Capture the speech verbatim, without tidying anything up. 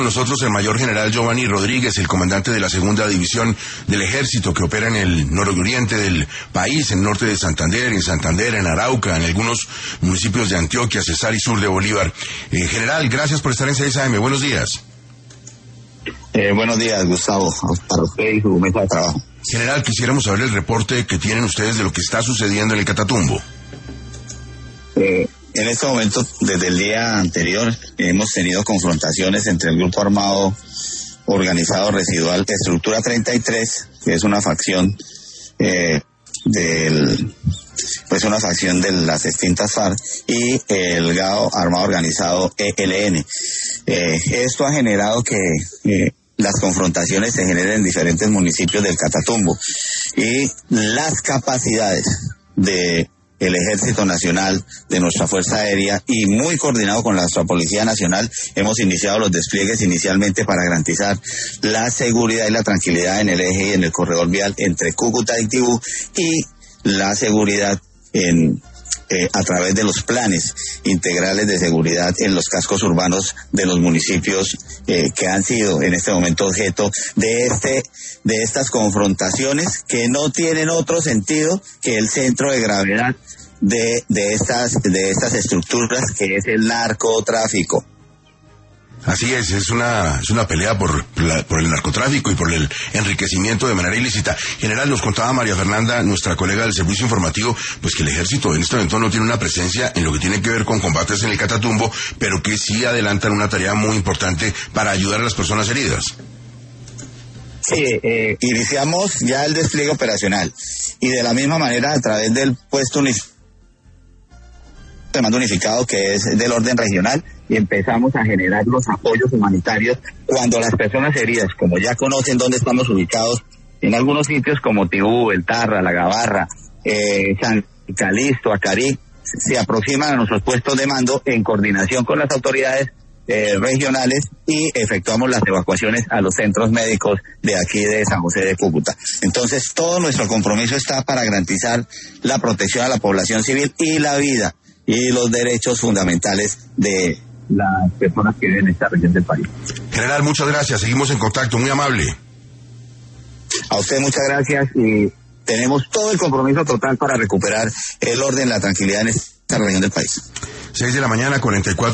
Nosotros el mayor general Giovanni Rodríguez, el comandante de la segunda división del ejército que opera en el nororiente del país, en el norte de Santander, en Santander, en Arauca, en algunos municipios de Antioquia, Cesar y sur de Bolívar. Eh, general, gracias por estar en seis A M. Buenos días. Eh, buenos días, Gustavo, para usted y su mesa de trabajo. General, quisiéramos saber el reporte que tienen ustedes de lo que está sucediendo en el Catatumbo. Eh, en este momento, desde el día anterior, hemos tenido confrontaciones entre el grupo armado organizado residual Estructura treinta y tres, que es una facción eh, del, pues una facción de las extintas FARC, y el GAO armado organizado E L N. Eh, esto ha generado que eh, las confrontaciones se generen en diferentes municipios del Catatumbo, y las capacidades de el Ejército Nacional, de nuestra Fuerza Aérea, y muy coordinado con nuestra Policía Nacional, hemos iniciado los despliegues inicialmente para garantizar la seguridad y la tranquilidad en el eje y en el corredor vial entre Cúcuta y Tibú, y la seguridad en eh, a través de los planes integrales de seguridad en los cascos urbanos de los municipios eh, que han sido en este momento objeto de este de estas confrontaciones, que no tienen otro sentido que el centro de gravedad de de estas de estas estructuras, que es el narcotráfico. Así es, es una es una pelea por la, por el narcotráfico y por el enriquecimiento de manera ilícita. General, nos contaba María Fernanda, nuestra colega del servicio informativo, pues que el ejército en este momento no tiene una presencia en lo que tiene que ver con combates en el Catatumbo, pero que sí adelantan una tarea muy importante para ayudar a las personas heridas. Sí, eh, iniciamos ya el despliegue operacional, y de la misma manera a través del puesto unificado, de mando unificado, que es del orden regional, y empezamos a generar los apoyos humanitarios cuando las personas heridas, como ya conocen dónde estamos ubicados, en algunos sitios como Tibú, El Tarra, La Gabarra, eh, San Calixto, Acarí, se aproximan a nuestros puestos de mando en coordinación con las autoridades eh, regionales, y efectuamos las evacuaciones a los centros médicos de aquí de San José de Cúcuta. Entonces, todo nuestro compromiso está para garantizar la protección a la población civil y la vida y los derechos fundamentales de las personas que viven en esta región del país. General, muchas gracias, seguimos en contacto, muy amable. A usted muchas gracias, y tenemos todo el compromiso total para recuperar el orden y la tranquilidad en esta región del país. seis de la mañana, cuarenta y cuatro